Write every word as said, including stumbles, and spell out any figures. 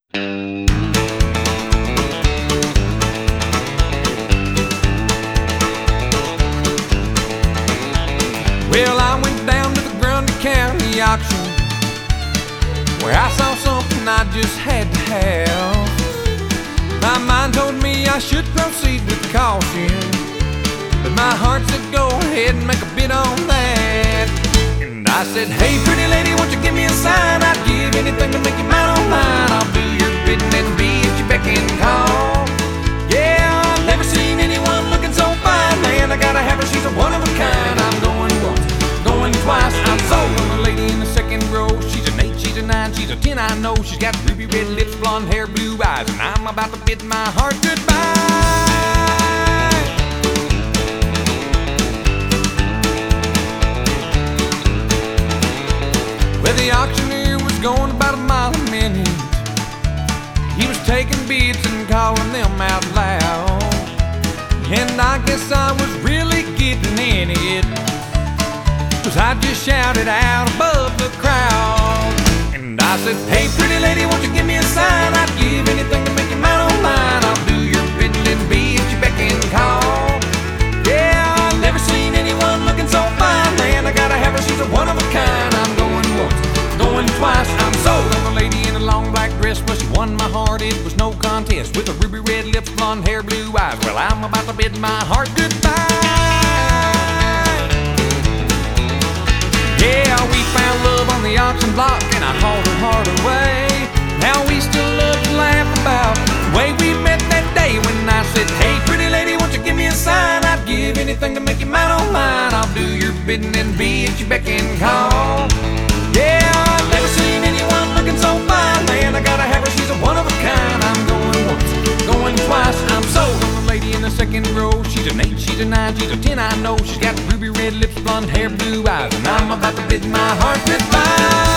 Well, I went down to the Grundy County auction, where I saw something I just had to have. My mind told me I should proceed with caution, but my heart said go ahead and make a bid on that. And I said, hey pretty lady, won't you give me a sign? I'd give anything to make you mine on mine. I'll do your bidding and be at your beck and call. Yeah, I've never seen anyone looking so fine, man. I gotta have her, she's a one of a kind. I'm going once, going twice, I'm sold on the lady in the second row. She's an eight, she's a nine, she's a ten, I know. She's got ruby red lips, blonde hair, blue eyes, and I'm about to bid my heart goodbye. Well, the auctioneer was going about a mile a minute. He was taking bids and calling them out loud, and I guess I was really getting in it, 'cause I just shouted out above the crowd. And I said, hey pretty lady, won't you give me a sign? I'd give anything to make you mine on mine. I'll do your bidding and be at your beck and call. Yeah, I've never seen anyone looking so fine, man. I gotta have her, she's a one of a kind. I'm going once, going twice, I'm sold on the lady in a long black dress. Well, she won my heart, it was no contest, with her ruby red lips, blonde hair, blue eyes. Well, I'm about to bid my heart goodbye. Yeah, we found love on the auction block, and I hauled her heart away. Now we still love to laugh about the way we met that day when I said, hey pretty lady, won't you give me a sign? I'd give anything to make you mine on mine. I'll do your bidding and be at your beck and call. Yeah, I've never seen anyone looking so fine, man. I gotta have her, she's a one of a kind. I'm going once, going twice, I'm sold on the lady in the second row. She's an eight, she's a nine, she's a ten, I know. She's got ruby red lips, blonde hair, blue eyes, and I'm about to bid my heart goodbye.